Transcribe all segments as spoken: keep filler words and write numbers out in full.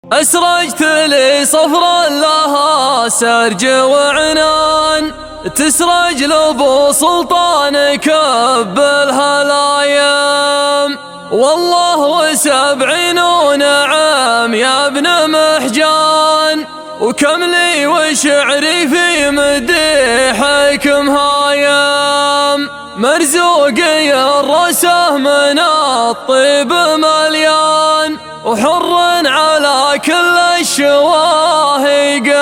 أسرجت لي صفرا لها سرج وعنان، تسرج لأبو سلطان كب الهلايم. والله وسبعين ونعم يا ابن محجان، وكم لي وشعري في مديحكم هايم. مرزوقي الرسه من الطيب مليان، وحر على كل الشواهق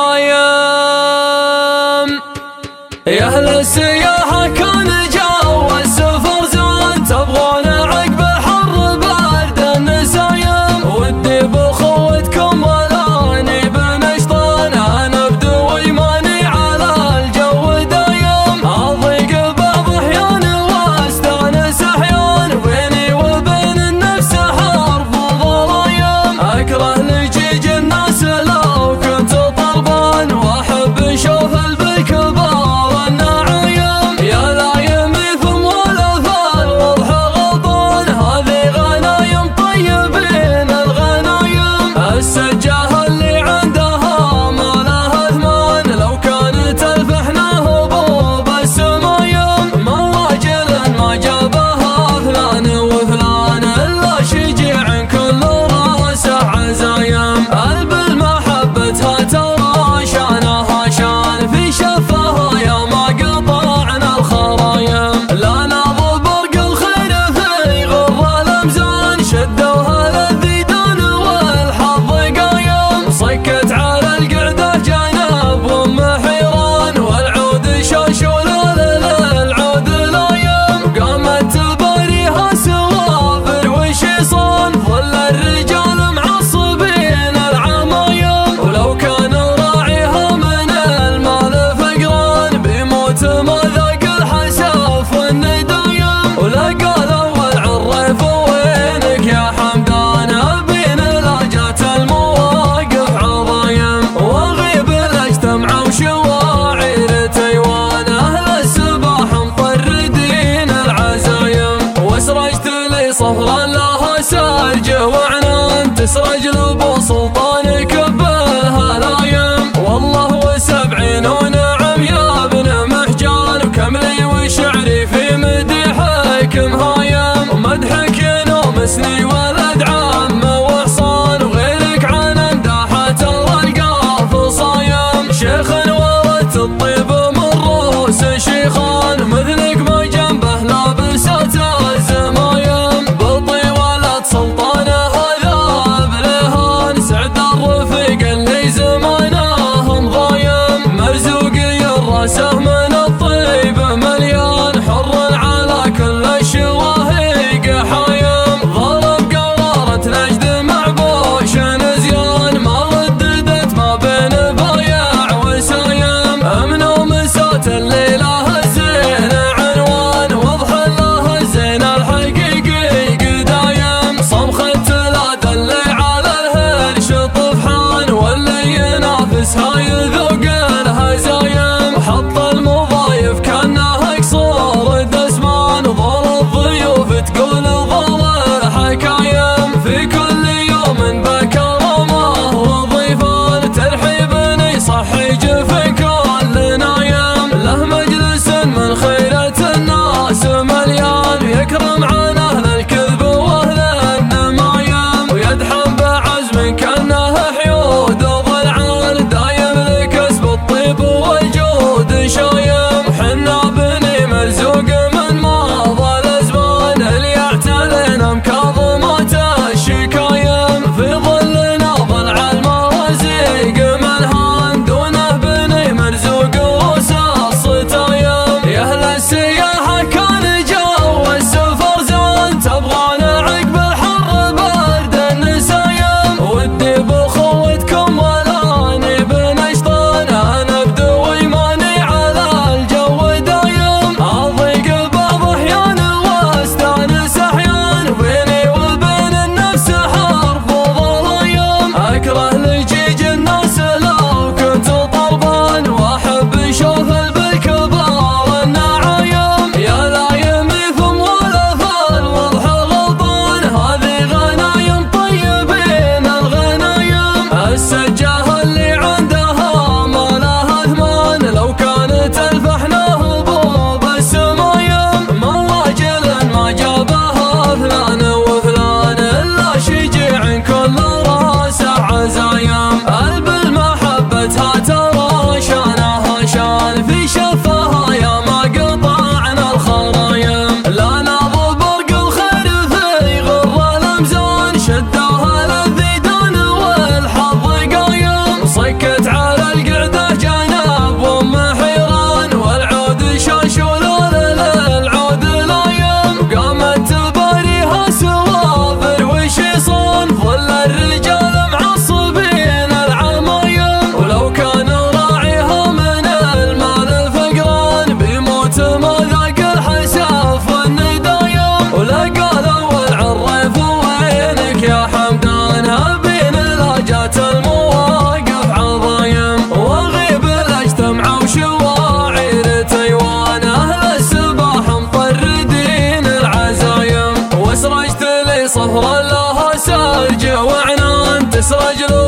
حايم. يا أهل السياحة كان جو السفر زان، تبغون عقب الحر برد النسايم. ودي بأخوتكم ولاني بنشطان، أنا بدوي ماني على الجو دايم. أضيق بعض أحيان واستانس أحيان، بيني وبين النفس حرب وضلايم. أكره لجيج الناس لو كنت طربان، وأحب نشوف البك السجاهة اللي عندها ما لها ثمان. لو كانت الفحنة هبوب السمايم، ما راجل ما جابها فلان وفلان، إلا شجيع كل راسه عزايم. قلب المحبتها ترى شانها شان، في شفها يا ما قطعنا الخرايم. لا ناظر برق الخير في غر الأمزان، شدوها للذيدان والحظ قايم. صكت على القعدة جنب وام حيران، والعود شوشول للعود لايم. قامت تباريها سوافر وشيصان، ظل الرجال معصبين العمايم. ولو كان راعيها من المال فقران، بيموت ما ذاق الحساف والندايم. ولا قالوا العريف وينك يا حمدان، أبين لاجات المواقف عظايم. واغيب الاجتمع وشواعر تيوان، أهل السباح مطردين العزايم. واسرجت لي صفرا لها سرج وعنان، تسرج لأبو سلطان كب الهلايم. والله وسبعين ونعم يا ابن محجان، وكم لي وشعري في مديحكم هايم. ومدحك ينومسني ولد عم وحصان، وغيرك عن امداحة الله القاف صايم. شيخ ورث الطيب من رؤوس شيخان، مثلك ما جنبه لابسات الزمايم. بطي ولد سلطان هذا بلهان، سعد السجاها اللي عندها ما لها ثمان، لو كانت الفحنة هبوب السمايم من راجل ما جابها فلان وفلان، إلا شجيع كل راسه عزايم. قلب محبتها ترى شانها شان، في شفها يا ما قطعنا الخرايم. لا ناظر برق الخير في غر الأمزان، شدوها للذيدان والحظ قايم. صكت على القعدة جناب وام حيران، والعود شاشولون للعود لايم. قامت تباريها سوافر وشيصان، ظل الرجال معصبين العمايم. ولو كان راعيها من المال فقران، بيموت ما ذاق الحساف والندايم. ولا قالوا والعريف وينك يا حمدان، هابين لاجات المواقف عظايم. واغيب الاجتمع وشواعر تيوان، اهل السباح مطردين العزايم. واسرجت لي صفرا لها سرج وعنان، تسرج